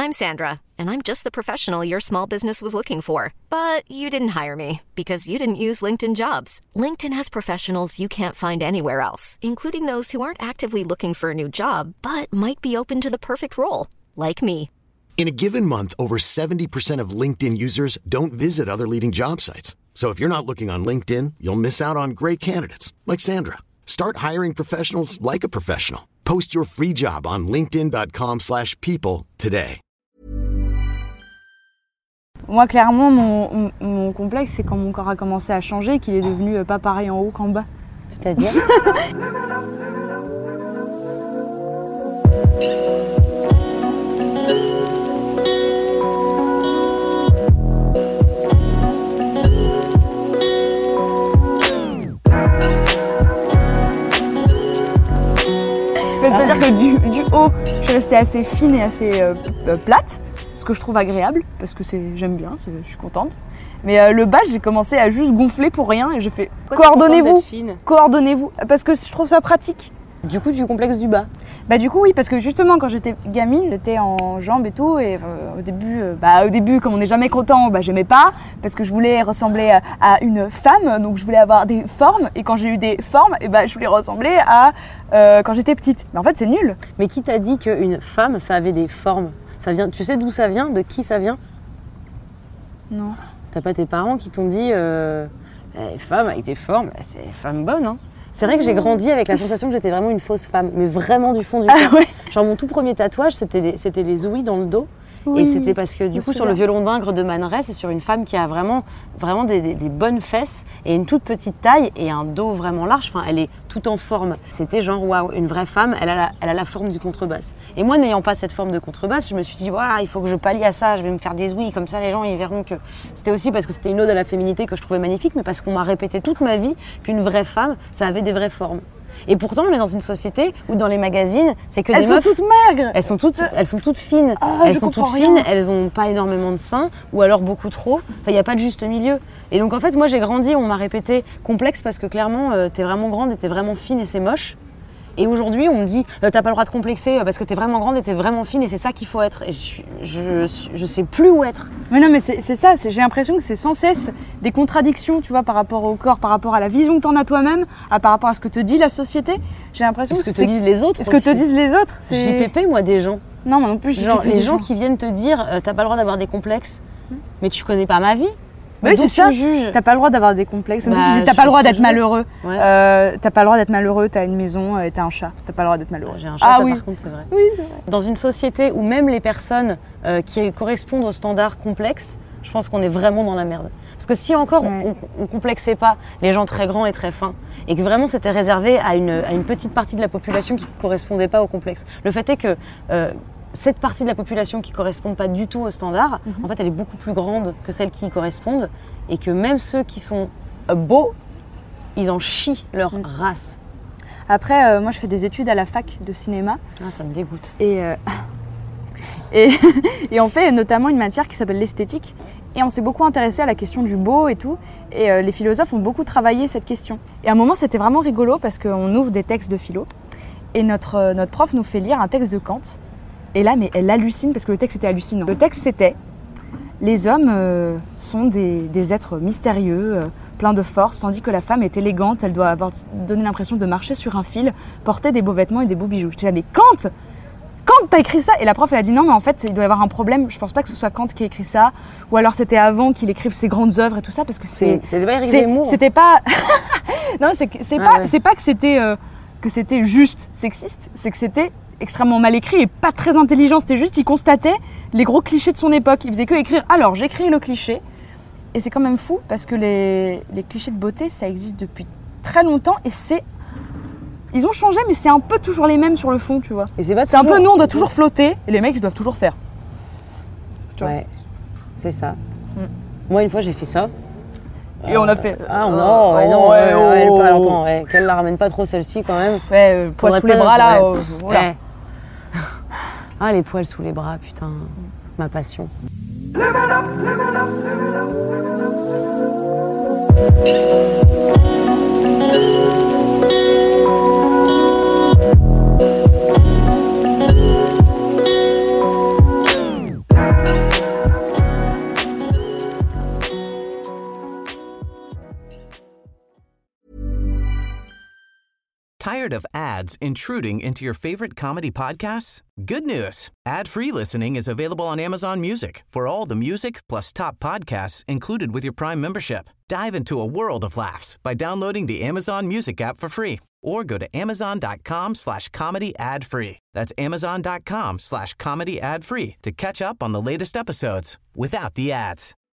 I'm Sandra, and I'm just the professional your small business was looking for. But you didn't hire me because you didn't use LinkedIn Jobs. LinkedIn has professionals you can't find anywhere else, including those who aren't actively looking for a new job, but might be open to the perfect role, like me. In a given month, over 70% of LinkedIn users don't visit other leading job sites. So if you're not looking on LinkedIn, you'll miss out on great candidates like Sandra. Start hiring professionals like a professional. Post your free job on linkedin.com/people today. Moi, clairement, mon complexe, c'est quand mon corps a commencé à changer, qu'il est devenu pas pareil en haut qu'en bas. C'est-à-dire C'est-à-dire que du haut, je suis restée assez fine et assez plate, ce que je trouve agréable, parce que j'aime bien, je suis contente. Mais le bas, j'ai commencé à juste gonfler pour rien et j'ai fait coordonnez-vous, parce que je trouve ça pratique. Du coup, du complexe du bas. Bah du coup oui, parce que justement quand j'étais gamine, j'étais en jambes et tout, et au début comme on n'est jamais content, j'aimais pas, parce que je voulais ressembler à une femme, donc je voulais avoir des formes, et quand j'ai eu des formes, je voulais ressembler à quand j'étais petite. Mais en fait c'est nul. Mais qui t'a dit qu'une femme, ça avait des formes ? Ça vient, tu sais d'où ça vient ? De qui ça vient ? Non. T'as pas tes parents qui t'ont dit les femmes avec des formes, c'est les femmes bonnes, hein ? C'est vrai que j'ai grandi avec la sensation que j'étais vraiment une fausse femme, mais vraiment du fond du cœur. Ouais. Genre mon tout premier tatouage, c'était les ouïes dans le dos. Oui, et c'était parce que du coup, sur le violon d'Ingres de Man Ray, c'est sur une femme qui a vraiment des bonnes fesses et une toute petite taille et un dos vraiment large. Enfin, elle est toute en forme. C'était genre, waouh, une vraie femme, elle a la forme du contrebasse. Et moi, n'ayant pas cette forme de contrebasse, je me suis dit, voilà, il faut que je pallie à ça, je vais me faire des ouïes, comme ça les gens ils verront que... C'était aussi parce que c'était une ode à la féminité que je trouvais magnifique, mais parce qu'on m'a répété toute ma vie qu'une vraie femme, ça avait des vraies formes. Et pourtant, on est dans une société où dans les magazines, c'est que des meufs... Elles sont toutes maigres. Elles sont toutes fines. Elles sont toutes fines, elles n'ont pas énormément de seins, ou alors beaucoup trop. Enfin, il n'y a pas de juste milieu. Et donc, en fait, moi, j'ai grandi, on m'a répété complexe parce que clairement, t'es vraiment grande et t'es vraiment fine et c'est moche. Et aujourd'hui, on me dit, t'as pas le droit de complexer parce que t'es vraiment grande et t'es vraiment fine et c'est ça qu'il faut être. Et je sais plus où être. Mais non, mais c'est ça, j'ai l'impression que c'est sans cesse des contradictions, tu vois, par rapport au corps, par rapport à la vision que t'en as toi-même, par rapport à ce que te dit la société. J'ai l'impression que te disent les autres. Ce que te disent les autres. JPP, moi, des gens. Non, moi non plus, genre les gens qui viennent te dire, t'as pas le droit d'avoir des complexes, mais tu connais pas ma vie. Oui, c'est ça. T'as pas le droit d'avoir des complexes. Comme si tu disais, t'as pas le droit d'être malheureux. Ouais. T'as pas le droit d'être malheureux, t'as une maison et t'as un chat. T'as pas le droit d'être malheureux. J'ai un chat, oui. Par contre, c'est vrai. Oui, c'est vrai. Dans une société où même les personnes qui correspondent aux standards complexes, je pense qu'on est vraiment dans la merde. Parce que si encore on complexait pas les gens très grands et très fins, et que vraiment c'était réservé à une petite partie de la population qui ne correspondait pas au complexe. Le fait est que cette partie de la population qui ne correspond pas du tout aux standards, en fait, elle est beaucoup plus grande que celles qui y correspondent, et que même ceux qui sont beaux, ils en chient leur race. Après, moi, je fais des études à la fac de cinéma. Ah, ça me dégoûte. Et on fait notamment une matière qui s'appelle l'esthétique. Et on s'est beaucoup intéressé à la question du beau et tout. Et les philosophes ont beaucoup travaillé cette question. Et à un moment, c'était vraiment rigolo parce qu'on ouvre des textes de philo. Et notre prof nous fait lire un texte de Kant. Et là, mais elle hallucine parce que le texte était hallucinant. Le texte, c'était « Les hommes sont des êtres mystérieux, pleins de force, tandis que la femme est élégante, elle doit donner l'impression de marcher sur un fil, porter des beaux vêtements et des beaux bijoux. » J'étais là, mais Kant, t'as écrit ça? Et la prof, elle a dit non, mais en fait, il doit y avoir un problème. Je pense pas que ce soit Kant qui a écrit ça. Ou alors c'était avant qu'il écrive ses grandes œuvres et tout ça, parce que c'était pas Éric Zemmour. C'était pas. Non, c'est pas que c'était juste sexiste, c'est que c'était extrêmement mal écrit et pas très intelligent. C'était juste, il constatait les gros clichés de son époque. Il faisait que écrire. Alors, j'écris le cliché. Et c'est quand même fou parce que les clichés de beauté, ça existe depuis très longtemps et ils ont changé, mais c'est un peu toujours les mêmes sur le fond, tu vois. Et c'est un peu nous, on doit toujours flotter et les mecs, ils doivent toujours faire. Tu vois. Ouais, c'est ça. Moi, une fois, j'ai fait ça. Et on a fait. Ah non, elle pas longtemps. Ouais. Qu'elle la ramène pas trop celle-ci quand même. Ouais, poils sous les bras là. Voilà. Ouais. Ah, les poils sous les bras, putain. Ma passion. Tired of ads intruding into your favorite comedy podcasts? Good news. Ad-free listening is available on Amazon Music for all the music plus top podcasts included with your Prime membership. Dive into a world of laughs by downloading the Amazon Music app for free or go to amazon.com/comedy ad-free. That's amazon.com/comedy ad-free to catch up on the latest episodes without the ads.